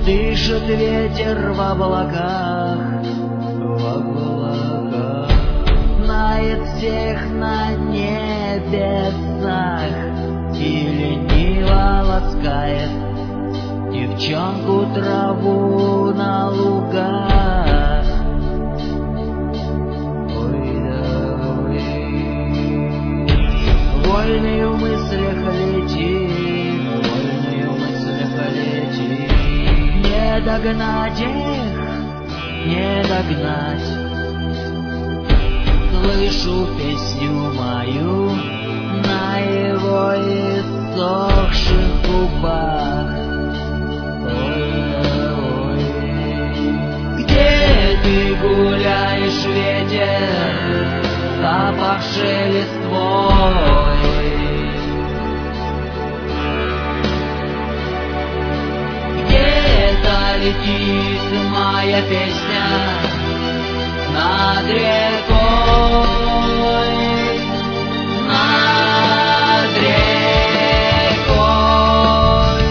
Дышит ветер в облаках, знает всех на небесах и лениво ласкает девчонку траву на лугах. Ой да ой, вольный в мыслях летит, вольный в мыслях летит. Не догнать их, не догнать. Слышу песню мою на его иссохших губах. Ой, ой, где ты гуляешь, ветер, запахший листвой? Где-то летит моя песня над рекой, над рекой.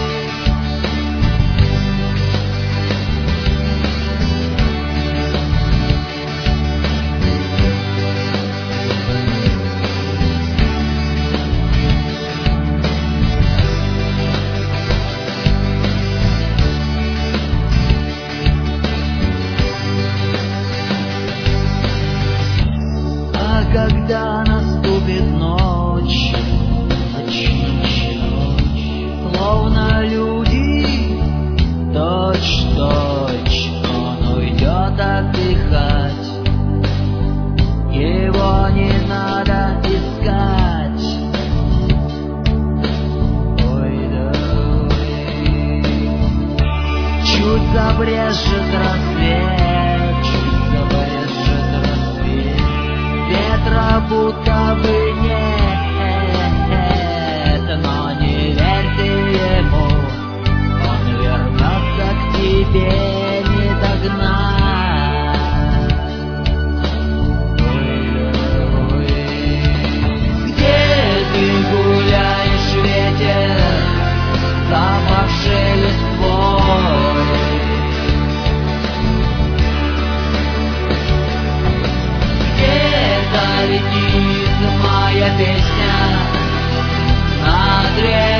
Когда наступит ночь, словно люди, точь-точь, он уйдет отдыхать. Его не надо искать. Ой да ой, чуть забрежет рассвет, чуть забрежет рассвет. Ветра будто бы нет, но не верьте ему, он вернется к тебе не догнать. Ой, ой, где ты гуляешь, ветер, запахший листвой? Летит моя песня над рекой.